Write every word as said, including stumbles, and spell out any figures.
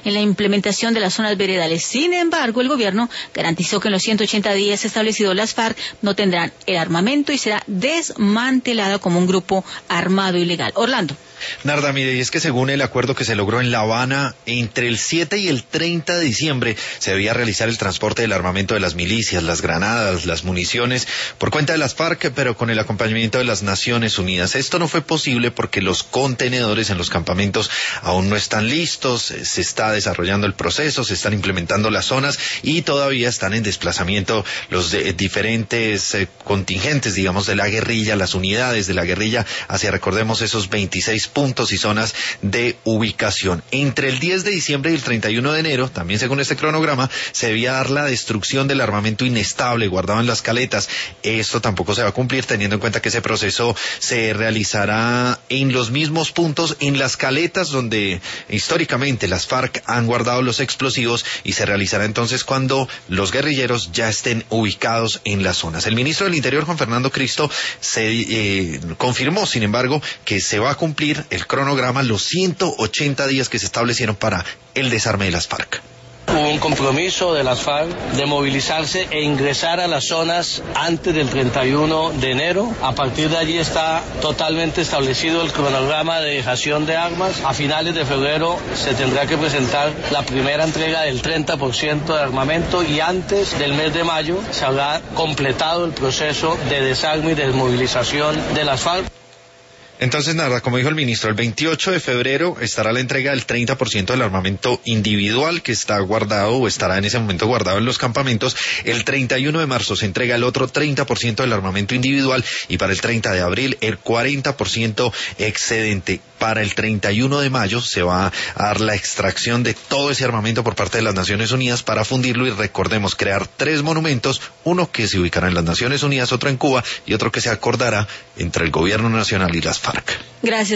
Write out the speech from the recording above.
en la implementación de las zonas veredales. Sin embargo, el gobierno garantizó que en los ciento ochenta días establecidos las FARC no tendrán el armamento y será desmantelada como un grupo armado ilegal. Orlando. Narda, mire, y es que según el acuerdo que se logró en La Habana, entre el siete y el treinta de diciembre se debía realizar el transporte del armamento de las milicias, las granadas, las municiones, por cuenta de las FARC, pero con el acompañamiento de las Naciones Unidas. Esto no fue posible porque los contenedores en los campamentos aún no están listos, se está desarrollando el proceso, se están implementando las zonas y todavía están en desplazamiento los de, diferentes eh, contingentes, digamos, de la guerrilla, las unidades de la guerrilla, hacia, recordemos, esos veintiséis puntos y zonas de ubicación. Entre el diez de diciembre y el treinta y uno de enero, también según este cronograma, se debía dar la destrucción del armamento inestable guardado en las caletas. Esto tampoco se va a cumplir, teniendo en cuenta que ese proceso se realizará en los mismos puntos, en las caletas donde históricamente las FARC han guardado los explosivos, y se realizará entonces cuando los guerrilleros ya estén ubicados en las zonas. El ministro del Interior, Juan Fernando Cristo, se eh, confirmó, sin embargo, que se va a cumplir el cronograma, los ciento ochenta días que se establecieron para el desarme de las FARC. Hubo un compromiso de las FARC de movilizarse e ingresar a las zonas antes del treinta y uno de enero. A partir de allí está totalmente establecido el cronograma de dejación de armas. A finales de febrero se tendrá que presentar la primera entrega del treinta por ciento de armamento, y antes del mes de mayo se habrá completado el proceso de desarme y desmovilización de las FARC. Entonces, nada, como dijo el ministro, el veintiocho de febrero estará la entrega del treinta por ciento del armamento individual que está guardado o estará en ese momento guardado en los campamentos. El treinta y uno de marzo se entrega el otro treinta por ciento del armamento individual, y para el treinta de abril el cuarenta por ciento excedente. Para el treinta y uno de mayo se va a dar la extracción de todo ese armamento por parte de las Naciones Unidas para fundirlo y, recordemos, crear tres monumentos, uno que se ubicará en las Naciones Unidas, otro en Cuba y otro que se acordará entre el gobierno nacional y las FARC. Gracias.